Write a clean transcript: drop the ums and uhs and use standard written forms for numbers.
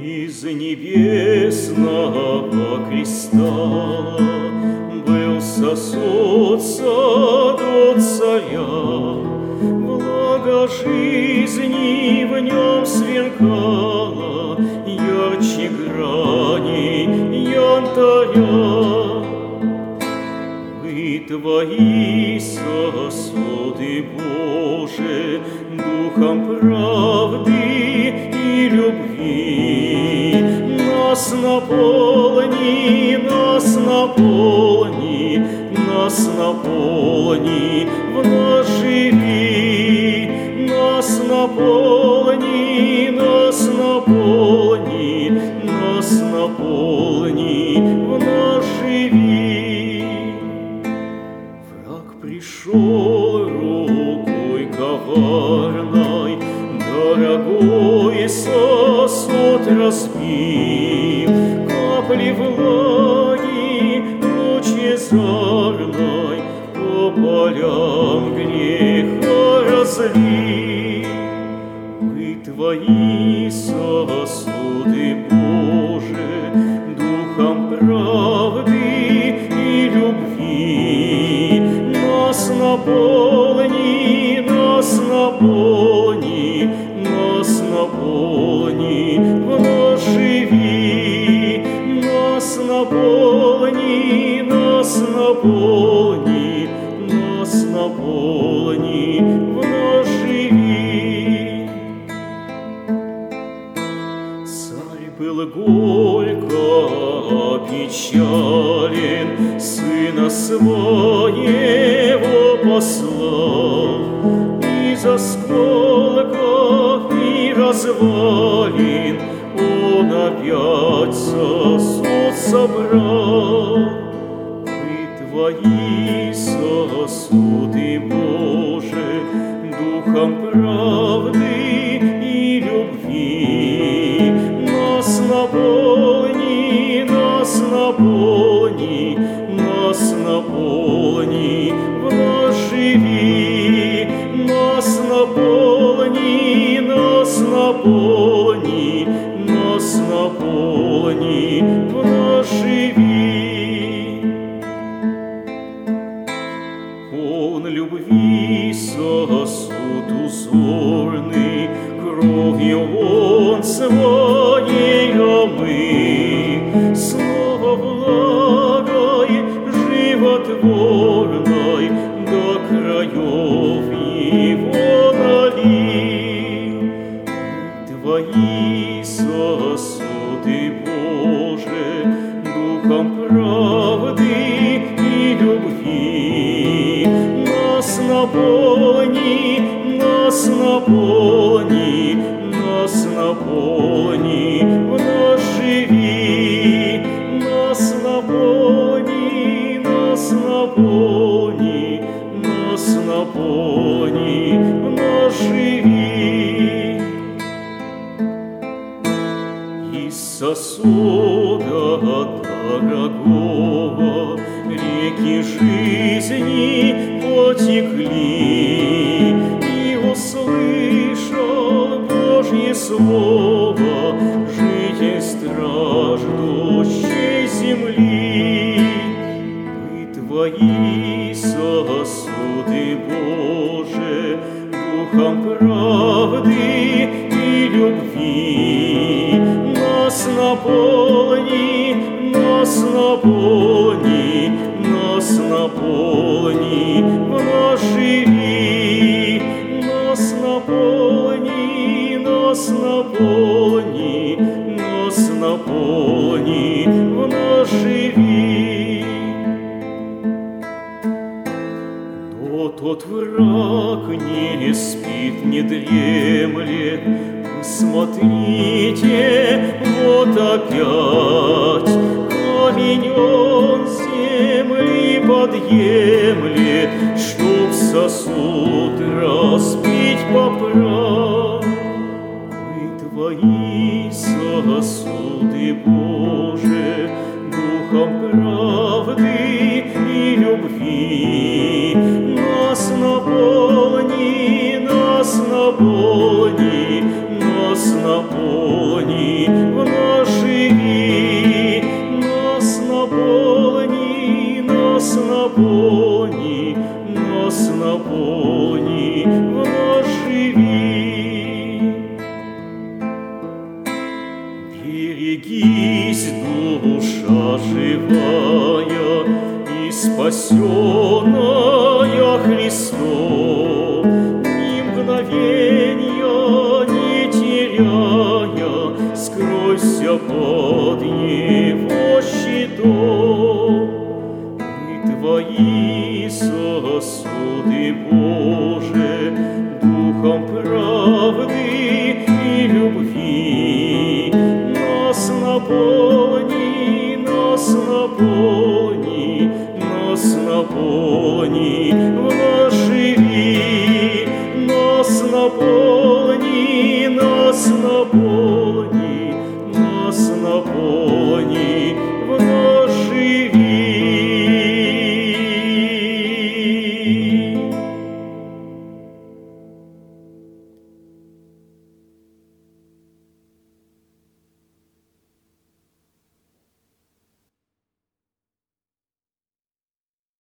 Из небесного креста был сосуд саду царя, влага жизни в нем сверкала ярче граней янтаря. Вы Твои сосуды, Боже, духом правды и любви, нас наполни, нас наполни, нас наполни, в нас живи, нас наполни, нас наполни, нас наполни, в нас живи. Враг пришел рукой коварной, дорогой сосуд разбив, капли влаги лучезарной по полям греха разлив. Вы Твои сосуды, Боже, духом правды и любви, нас наполни, нас наполни, нас наполни, в нас живи, нас наполни, нас наполни, нас наполни, в нас живи. Царь был горько опечален, сына своего послал, из осколков и развалин он опять сосуд собрал. Вы Твои сосуды, Боже, духом правды и любви, нас наполни, нас наполни, нас наполни, в нас живи, нас наполни, нас наполни, нас наполни, в нас живи. Он любви сосуд узорный, кровью он своей омыл, снова влагой животворной до краев его налил. Твои сосуды, Боже, духом правды и любви, нас наполни, нас наполни, нас наполни, в нас живи, нас наполни, нас наполни, нас наполни, в нас живи. Из сосуда дорогого реки жизни потекли, и услышал Божье слово житель страждущей земли. Вы Твои сосуды, Боже, духом правды и любви, нас наполни, нас наполни, нас наполни, в нас живи, нас наполни, нас наполни, нас наполни, в нас живи. Но тот враг не спит, не дремлет, смотрите, вот опять камень он земли подъемлет, чтоб сосуд разбить поправ. Вы Твои сосуды, Боже, духом правды и любви, нас наполни, нас наполни, нас наполни, Берегись, душа живая и спасенная Христом, ни мгновенья не теряя, скройся под Его щитом. Мы твои сосуды, Бог.